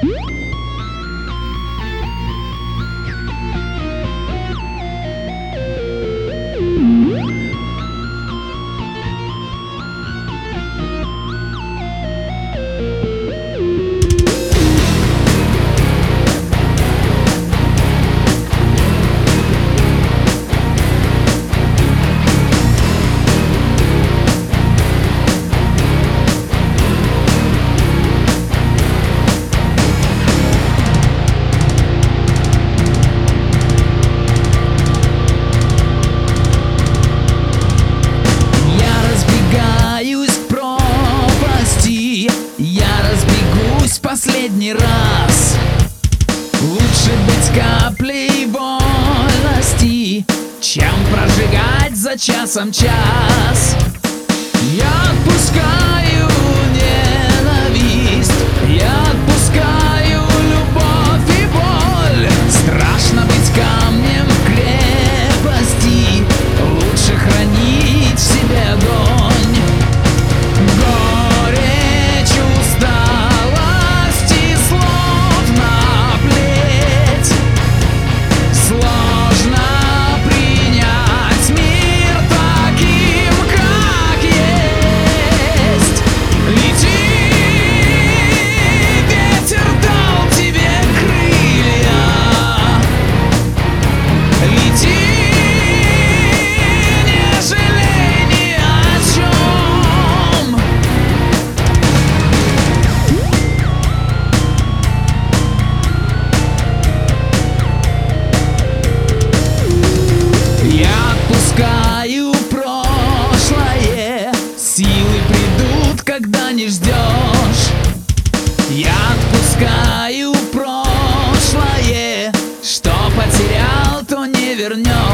Последний раз. Лучше быть каплей вольности, чем прожигать за часом час. Я отпускаю ненависть, я отпускаю любовь и боль. Страшно быть камнем в крепости, лучше хранить в себе огонь. Горечь, усталость и словно плеть. Сложно принять мир таким, как есть. Лети, ветер дал тебе крылья. Лети, не жалей ни о чем. Я отпускаю прошлое, силы придут, когда не ждешь. Я отпускаю прошлое, что потерял, то не вернешь.